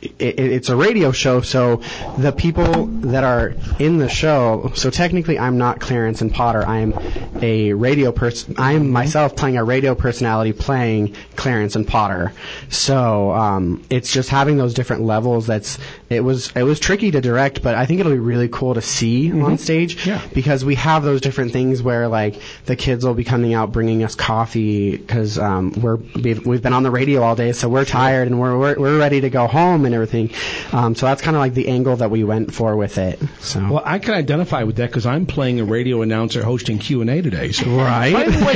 it, it's a radio show, so the people that are in the show, so technically I'm not Clarence and Potter, I'm a radio person, I'm myself playing a radio personality playing Clarence and Potter. So um, it's just having those different levels. That's it was it was tricky to direct, but I think it'll be really cool to see mm-hmm. on stage yeah. because we have those different things where like the kids will be coming out bringing us coffee because um, we're we've, we've been on the radio all day, so we're tired and we're we're, we're ready to go home and everything. Um, so that's kind of like the angle that we went for with it. So well, I can identify with that because I'm playing a radio announcer hosting Q and A today. So right. By the way,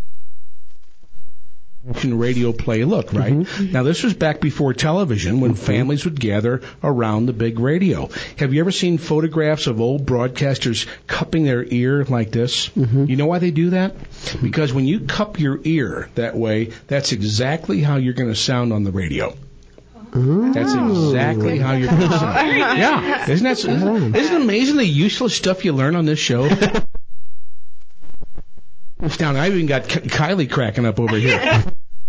radio play look, right? Mm-hmm. Now, this was back before television when mm-hmm. families would gather around the big radio. Have you ever seen photographs of old broadcasters cupping their ear like this? Mm-hmm. You know why they do that? Because when you cup your ear that way, that's exactly how you're going to sound on the radio. Ooh. That's exactly how you're going to sound. Yeah. Isn't that isn't, isn't it amazing the useless stuff you learn on this show? Down, I even got K- Kylie cracking up over here.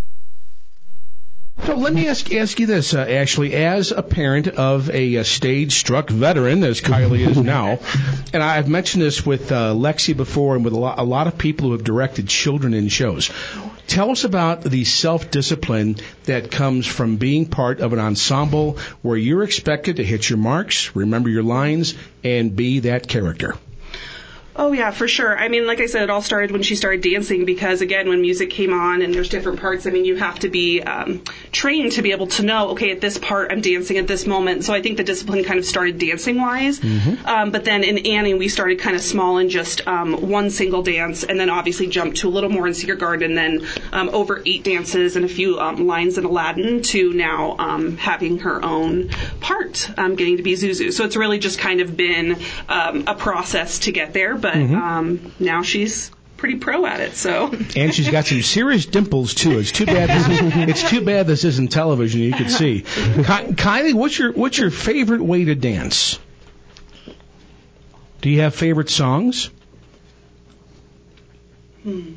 So let me ask ask you this, uh, Ashley, as a parent of a, a stage-struck veteran, as Kylie is now, and I've mentioned this with uh, Lexi before and with a lot, a lot of people who have directed children in shows. Tell us about the self-discipline that comes from being part of an ensemble where you're expected to hit your marks, remember your lines, and be that character. Oh, yeah, for sure. I mean, like I said, it all started when she started dancing because, again, when music came on and there's different parts, I mean, you have to be um, trained to be able to know, okay, at this part, I'm dancing at this moment. So I think the discipline kind of started dancing-wise. Mm-hmm. Um, but then in Annie, we started kind of small and just um, one single dance and then obviously jumped to a little more in Secret Garden, then um, over eight dances and a few um, lines in Aladdin to now um, having her own part, um, getting to be Zuzu. So it's really just kind of been um, a process to get there. But But mm-hmm. um, now she's pretty pro at it. So and she's got some serious dimples too. It's too bad. This is, it's too bad this isn't television. You could see. Ky- Kylie, what's your what's your favorite way to dance? Do you have favorite songs? Hmm.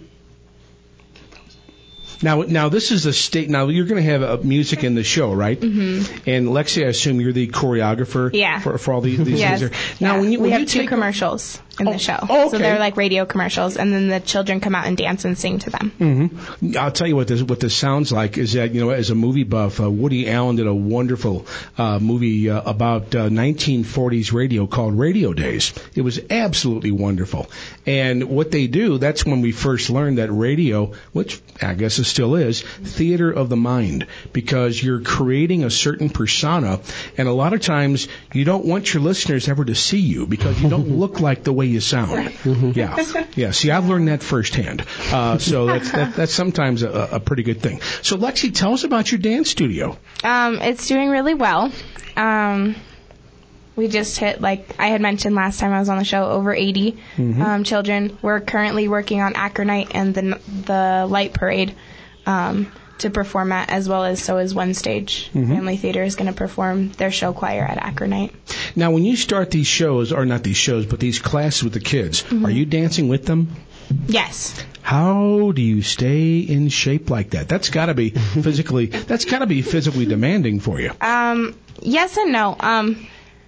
Now, now this is a state. Now you're going to have a music in the show, right? Mm-hmm. And Lexi, I assume you're the choreographer. Yeah. For, for all these, these yes. things. Now, yeah. when you when we have you two take commercials in oh, the show, oh, okay. so they're like radio commercials, and then the children come out and dance and sing to them. Mm-hmm. I'll tell you what this what this sounds like is that, you know, as a movie buff, uh, Woody Allen did a wonderful uh, movie uh, about uh, nineteen forties radio called Radio Days. It was absolutely wonderful. And what they do, that's when we first learned that radio, which I guess it still is, theater of the mind, because you're creating a certain persona, and a lot of times you don't want your listeners ever to see you because you don't look like the way you sound. Yeah, yeah. See, I've learned that firsthand. Uh, so that's that, that's sometimes a, a pretty good thing. So, Lexi, tell us about your dance studio. Um, it's doing really well. Um, we just hit, like I had mentioned last time I was on the show, over eighty mm-hmm. um, children. We're currently working on Acronite and the the Light Parade. Um, to perform at, as well as so is One Stage. Mm-hmm. Family Theater is going to perform their show choir at Acronite. Now, when you start these shows, or not these shows, but these classes with the kids, mm-hmm. are you dancing with them? Yes. How do you stay in shape like that? That's got to be physically. That's got to be physically demanding for you. Um. Yes and no. Um.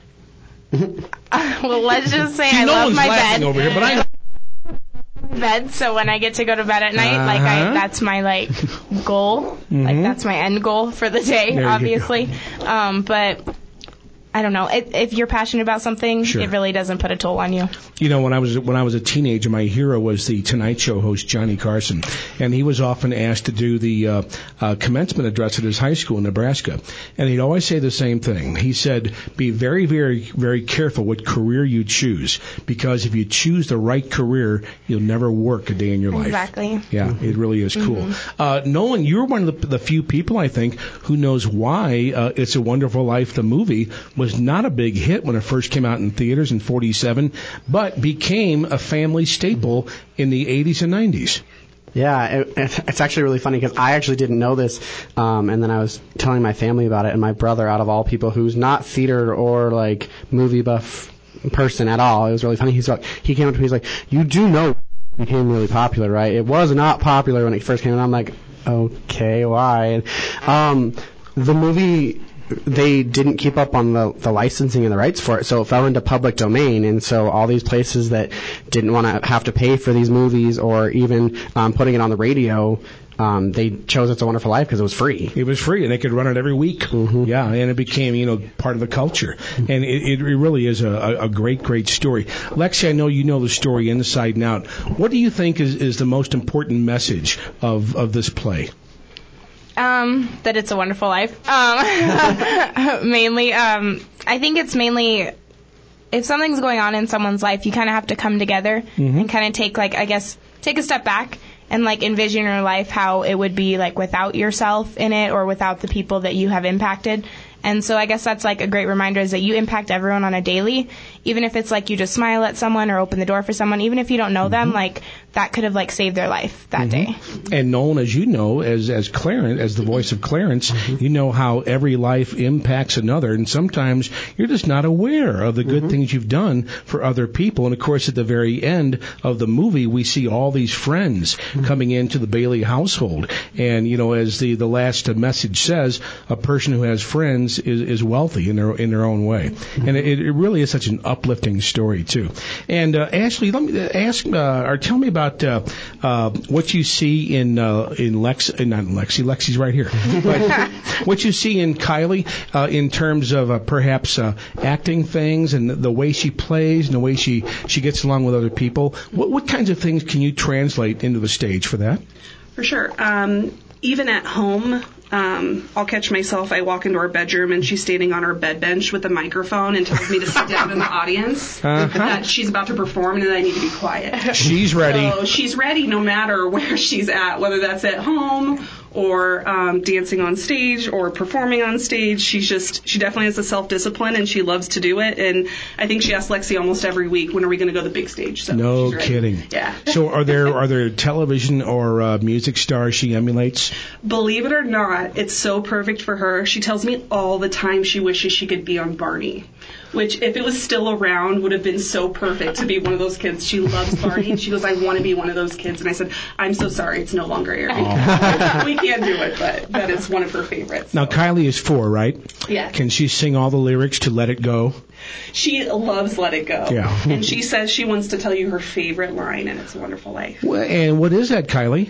uh, well, let's just say See, I no love one's my laughing bed. over here, but I. Bed, so when I get to go to bed at night, uh-huh. like I, that's my like goal, mm-hmm. like that's my end goal for the day, there obviously. Um, but I don't know. It, if you're passionate about something, sure. it really doesn't put a toll on you. You know, when I was when I was a teenager, my hero was the Tonight Show host Johnny Carson, and he was often asked to do the uh, uh, commencement address at his high school in Nebraska, and he'd always say the same thing. He said, "Be very, very, very careful what career you choose, because if you choose the right career, you'll never work a day in your life." Exactly. Yeah, it really is cool. Mm-hmm. Uh, Nolan, you're one of the, the few people, I think, who knows why uh, It's a Wonderful Life, the movie, was not a big hit when it first came out in theaters in forty-seven, but became a family staple in the eighties and nineties. Yeah, it, it's actually really funny because I actually didn't know this, um, and then I was telling my family about it, and my brother, out of all people, who's not theater or like movie buff person at all, it was really funny. He's like, he came up to me, he's like, "You do know it became really popular, right? It was not popular when it first came out." I'm like, "Okay, why?" And, um, the movie, they didn't keep up on the, the licensing and the rights for it, so it fell into public domain, and so all these places that didn't want to have to pay for these movies or even um, putting it on the radio, um, they chose It's a Wonderful Life because it was free. It was free, and they could run it every week. Mm-hmm. Yeah, and it became, you know, part of the culture. Mm-hmm. And it, it really is a, a great, great story. Lexi, I know you know the story inside and out. What do you think is, is the most important message of, of this play? Um, that it's a wonderful life. Um, mainly, um, I think it's mainly if something's going on in someone's life, you kind of have to come together mm-hmm. and kind of take, like, I guess, take a step back and, like, envision your life how it would be, like, without yourself in it or without the people that you have impacted. And so I guess that's, like, a great reminder is that you impact everyone on a daily, even if it's, like, you just smile at someone or open the door for someone, even if you don't know mm-hmm. them, like, that could have, like, saved their life that mm-hmm. day. And Nolan, as you know, as as Clarence, as the voice of Clarence, mm-hmm. you know how every life impacts another, and sometimes you're just not aware of the good mm-hmm. things you've done for other people. And, of course, at the very end of the movie, we see all these friends mm-hmm. coming into the Bailey household. And, you know, as the, the last message says, a person who has friends is, is wealthy in their in their own way. Mm-hmm. And it, it really is such an uplifting story, too. And, uh, Ashley, let me ask, uh, or tell me about Uh, uh, what you see in uh, in Lex, uh, not Lexi, Lexi's right here. But what you see in Kylie uh, in terms of uh, perhaps uh, acting things and the way she plays and the way she, she gets along with other people. What, what kinds of things can you translate into the stage for that? For sure. Um, even at home, um, I'll catch myself. I walk into our bedroom and she's standing on her bed bench with a microphone and tells me to sit down in the audience. Uh-huh. That she's about to perform and that I need to be quiet. She's ready. So she's ready no matter where she's at, whether that's at home or um, dancing on stage or performing on stage. She's just, she definitely has the self-discipline and she loves to do it. And I think she asks Lexi almost every week, when are we going to go to the big stage? So no kidding. Yeah. So are there are there television or uh, music stars she emulates? Believe it or not, it's so perfect for her. She tells me all the time she wishes she could be on Barney, which if it was still around would have been so perfect to be one of those kids. She loves Barney and she goes, I want to be one of those kids. And I said, I'm so sorry, it's no longer airing. We can't do it, but that is one of her favorites. Now, Kylie is four, right? Yeah. Can she sing all the lyrics to Let It Go? She loves Let It Go. Yeah. And she says she wants to tell you her favorite line, and It's a Wonderful Life. Well, and what is that, Kylie?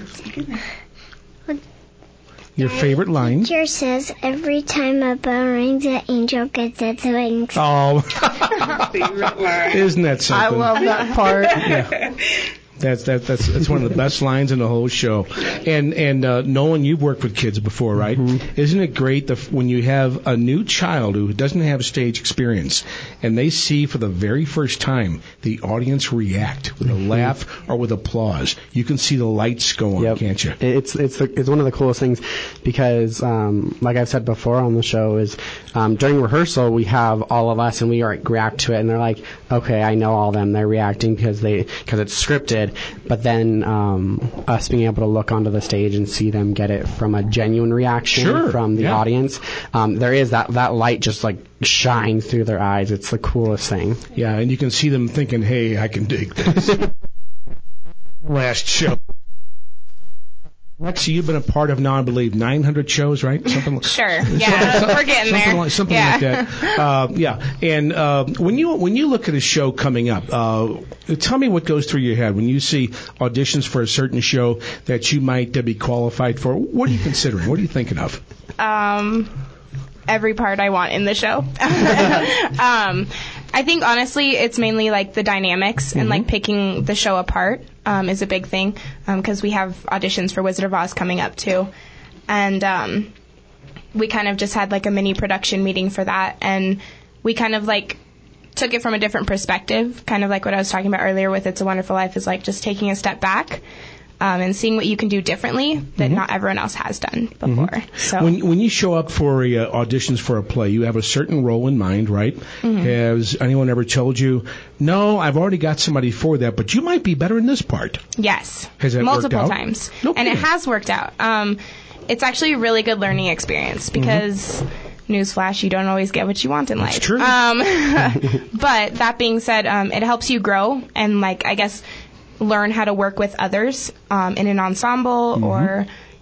Your favorite line? Teacher says every time a bell rings, an angel gets its wings. Oh. Favorite line. Isn't that something? I love that part. Yeah. That's that, that's that's one of the best lines in the whole show. And and uh, Nolan, you've worked with kids before, right? Mm-hmm. Isn't it great the, when you have a new child who doesn't have stage experience and they see for the very first time the audience react with a laugh or with applause? You can see the lights go on, yep. Can't you? It's it's the, it's one of the coolest things because, um, like I've said before on the show, is um, during rehearsal we have all of us and we react to it and they're like, okay, I know all of them. They're reacting because they because it's scripted. But then um, us being able to look onto the stage and see them get it from a genuine reaction sure. from the yeah. audience, um, there is that, that light just like shines through their eyes. It's the coolest thing. Yeah, and you can see them thinking, hey, I can dig this. Last show. Lexi, you've been a part of now, I believe, nine hundred shows, right? Something like, sure. Yeah, something, we're getting something there. Like, something yeah. like that. Uh, yeah. And uh, when you when you look at a show coming up, uh, tell me what goes through your head when you see auditions for a certain show that you might uh, be qualified for. What are you considering? What are you thinking of? Um, every part I want in the show. um, I think honestly, it's mainly like the dynamics mm-hmm. and like picking the show apart. Um, is a big thing because um, we have auditions for Wizard of Oz coming up too, and um, we kind of just had like a mini production meeting for that, and we kind of like took it from a different perspective, kind of like what I was talking about earlier with It's a Wonderful Life, is like just taking a step back um, and seeing what you can do differently that mm-hmm. not everyone else has done before. Mm-hmm. So when when you show up for a, uh, auditions for a play, you have a certain role in mind, right? Mm-hmm. Has anyone ever told you, no, I've already got somebody for that, but you might be better in this part? Yes. Has that multiple worked out? times, No and it kidding. has worked out. Um, it's actually a really good learning experience because. Mm-hmm. Newsflash, you don't always get what you want in That's life. True. Um, but that being said, um, it helps you grow and, like, I guess, learn how to work with others um, in an ensemble mm-hmm. or,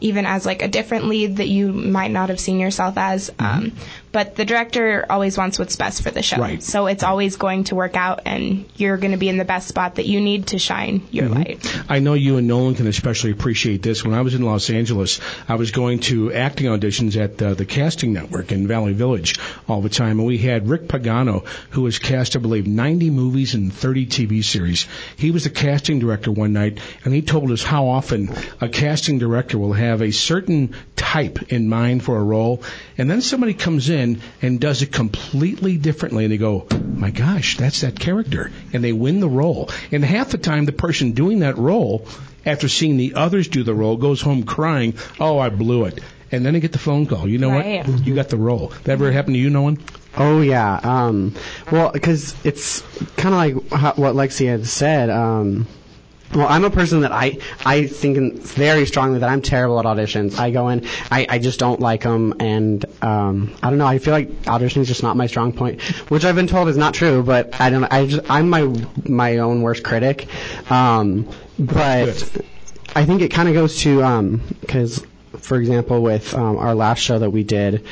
even as like a different lead that you might not have seen yourself as. Mm-hmm. Um, but the director always wants what's best for the show. Right. So it's always going to work out, and you're going to be in the best spot that you need to shine your Mm-hmm. light. I know you and Nolan can especially appreciate this. When I was in Los Angeles, I was going to acting auditions at uh, the Casting Network in Valley Village all the time, and we had Rick Pagano, who has cast, I believe, ninety movies and thirty T V series. He was the casting director one night, and he told us how often a casting director will have a certain type in mind for a role, and then somebody comes in and does it completely differently, and they go, my gosh, that's that character, and they win the role. And half the time, the person doing that role, after seeing the others do the role, goes home crying, oh, I blew it. And then they get the phone call. You know right. what? You got the role. That ever happened to you, Nolan? Oh, yeah. Um, well, because it's kind of like how, what Lexi had said. Um, well, I'm a person that I, I think very strongly that I'm terrible at auditions. I go in, I, I just don't like them, and um, I don't know. I feel like auditioning is just not my strong point, which I've been told is not true. But I don't. I just I'm my my own worst critic. Um, but I think it kind of goes to because, um, for example, with um, our last show that we did.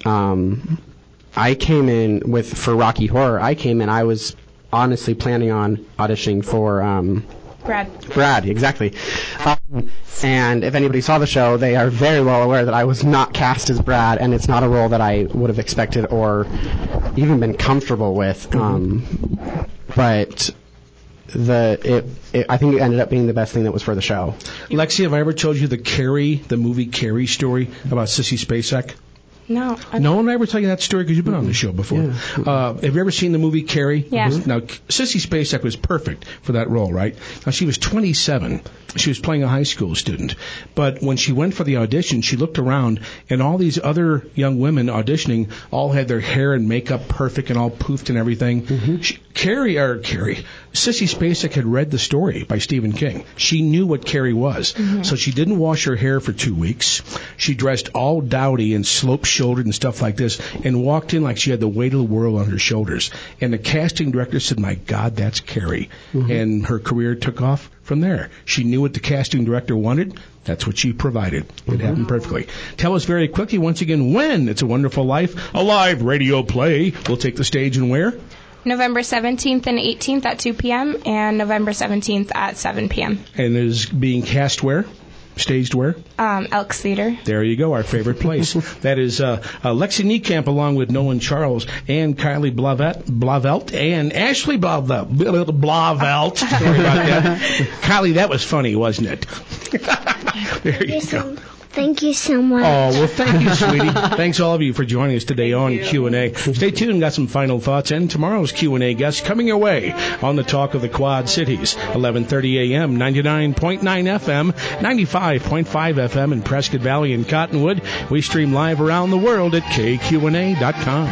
Um, I came in with, for Rocky Horror, I came in, I was honestly planning on auditioning for, um, Brad. Brad, exactly. Um, and if anybody saw the show, they are very well aware that I was not cast as Brad, and it's not a role that I would have expected or even been comfortable with. Mm-hmm. Um, but the, it, it, I think it ended up being the best thing that was for the show. Lexi, have I ever told you the Carrie, the movie Carrie story about Sissy Spacek? No. No one ever tell you that story because you've been on the show before. Yeah. Uh, have you ever seen the movie Carrie? Yeah. Now, Sissy Spacek was perfect for that role, right? Now, she was twenty-seven. She was playing a high school student. But when she went for the audition, she looked around, and all these other young women auditioning all had their hair and makeup perfect and all poofed and everything. Mm-hmm. She, Carrie, or Carrie, Sissy Spacek had read the story by Stephen King. She knew what Carrie was. Mm-hmm. So she didn't wash her hair for two weeks. She dressed all dowdy and slope-shouldered and stuff like this and walked in like she had the weight of the world on her shoulders. And the casting director said, my God, that's Carrie. Mm-hmm. And her career took off from there. She knew what the casting director wanted. That's what she provided. It mm-hmm. happened perfectly. Tell us very quickly, once again, when It's a Wonderful Life, a live radio play, will take the stage and where? November seventeenth and eighteenth at two p.m. and November seventeenth at seven p.m. And it is being cast where? Staged where? Um, Elks Theater. There you go, our favorite place. That is uh, uh, Lexi Niekamp along with Nolan Charles and Kylie Blavet, Blavelt and Ashley Blavelt. Blavelt. Sorry about that. Kylie, that was funny, wasn't it? There you go. Thank you so much. Oh, well, thank you, sweetie. Thanks all of you for joining us today on Q and A. Stay tuned, got some final thoughts, and tomorrow's Q and A guests coming your way on the Talk of the Quad Cities, eleven thirty a.m., ninety-nine point nine F M, ninety-five point five F M in Prescott Valley and Cottonwood. We stream live around the world at K Q N A dot com.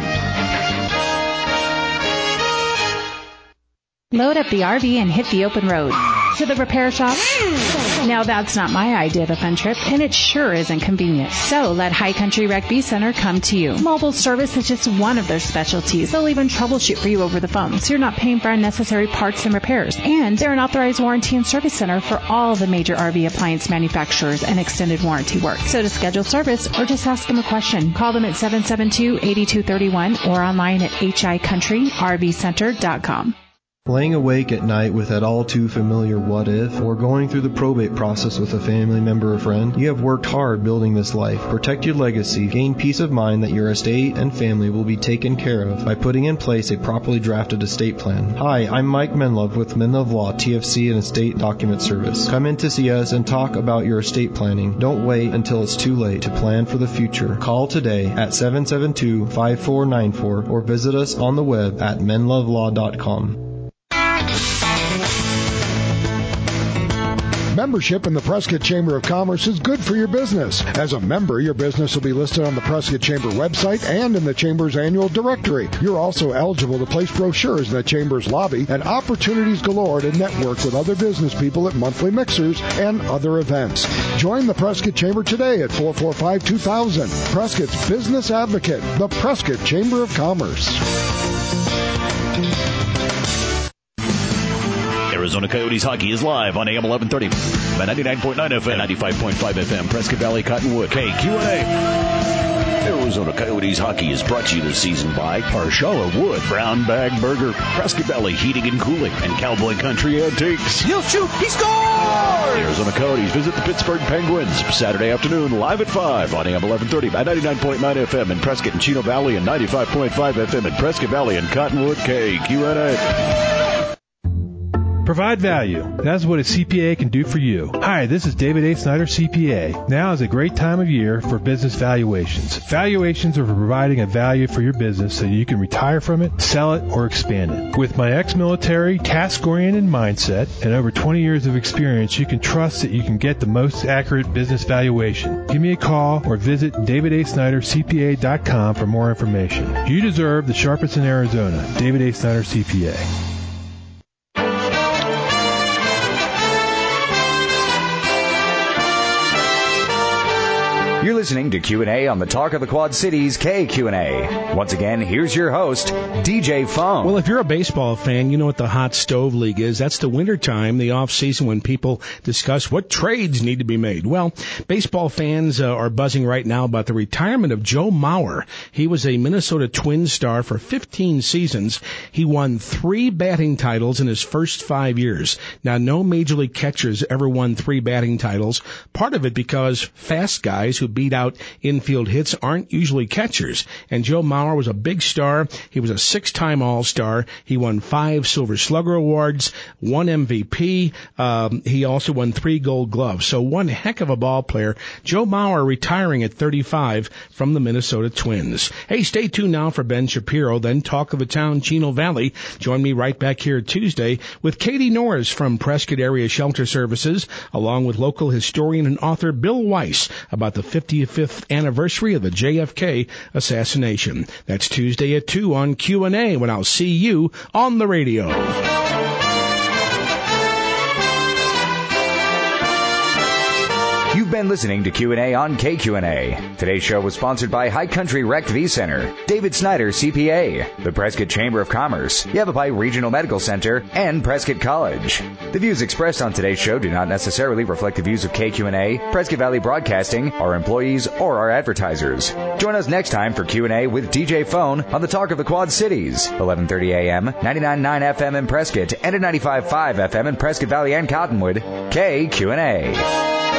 Load up the R V and hit the open road. To the repair shop? Now that's not my idea of a fun trip, and it sure isn't convenient. So let High Country Rec V Center come to you. Mobile service is just one of their specialties. They'll even troubleshoot for you over the phone, so you're not paying for unnecessary parts and repairs. And they're an authorized warranty and service center for all the major R V appliance manufacturers and extended warranty work. So to schedule service or just ask them a question, call them at seven seven two, eight two three one or online at h i country r v center dot com. Laying awake at night with that all too familiar what if, or going through the probate process with a family member or friend, you have worked hard building this life. Protect your legacy. Gain peace of mind that your estate and family will be taken care of by putting in place a properly drafted estate plan. Hi, I'm Mike Menlove with Menlove Law, T F C and Estate Document Service. Come in to see us and talk about your estate planning. Don't wait until it's too late to plan for the future. Call today at seven seven two, five four nine four or visit us on the web at menlove law dot com. Membership in the Prescott Chamber of Commerce is good for your business. As a member, your business will be listed on the Prescott Chamber website and in the Chamber's annual directory. You're also eligible to place brochures in the Chamber's lobby and opportunities galore to network with other business people at monthly mixers and other events. Join the Prescott Chamber today at four four five, two thousand. Prescott's Business Advocate, the Prescott Chamber of Commerce. Arizona Coyotes hockey is live on A M eleven thirty, ninety-nine point nine F M, ninety-five point five F M, Prescott Valley, Cottonwood, K Q N A. Arizona Coyotes hockey is brought to you this season by Parshala Wood, Brown Bag Burger, Prescott Valley Heating and Cooling, and Cowboy Country Antiques. He'll shoot, he scores! Arizona Coyotes visit the Pittsburgh Penguins Saturday afternoon live at five on A M eleven thirty by ninety-nine point nine F M in Prescott and Chino Valley and ninety-five point five F M in Prescott Valley and Cottonwood, K Q N A. Provide value. That's what a C P A can do for you. Hi, this is David A. Snyder, C P A. Now is a great time of year for business valuations. Valuations are for providing a value for your business so you can retire from it, sell it, or expand it. With my ex-military, task-oriented mindset and over twenty years of experience, you can trust that you can get the most accurate business valuation. Give me a call or visit david a snyder c p a dot com for more information. You deserve the sharpest in Arizona. David A. Snyder, C P A. You're listening to Q and A on the Talk of the Quad Cities, K Q and A. Once again, here's your host, D J Phone. Well, if you're a baseball fan, you know what the Hot Stove League is. That's the winter time, the off season, when people discuss what trades need to be made. Well, baseball fans uh, are buzzing right now about the retirement of Joe Mauer. He was a Minnesota Twins star for fifteen seasons. He won three batting titles in his first five years. Now, no Major League catchers ever won three batting titles. Part of it because fast guys who beat out infield hits aren't usually catchers. And Joe Mauer was a big star. He was a six-time All-Star. He won five Silver Slugger Awards, one M V P. Um, he also won three Gold Gloves. So one heck of a ball player. Joe Mauer retiring at thirty-five from the Minnesota Twins. Hey, stay tuned now for Ben Shapiro, then Talk of the Town, Chino Valley. Join me right back here Tuesday with Katie Norris from Prescott Area Shelter Services, along with local historian and author Bill Weiss about the fifty-fifth anniversary of the J F K assassination. That's Tuesday at two on Q and A, when I'll see you on the radio. You've been listening to Q and A on K Q and A. Today's show was sponsored by High Country Rec V Center, David Snyder, C P A, the Prescott Chamber of Commerce, Yavapai Regional Medical Center, and Prescott College. The views expressed on today's show do not necessarily reflect the views of K Q and A, Prescott Valley Broadcasting, our employees, or our advertisers. Join us next time for Q and A with D J Phone on the Talk of the Quad Cities, eleven thirty A M, ninety-nine point nine F M in Prescott, and at ninety-five point five F M in Prescott Valley and Cottonwood, K Q and A.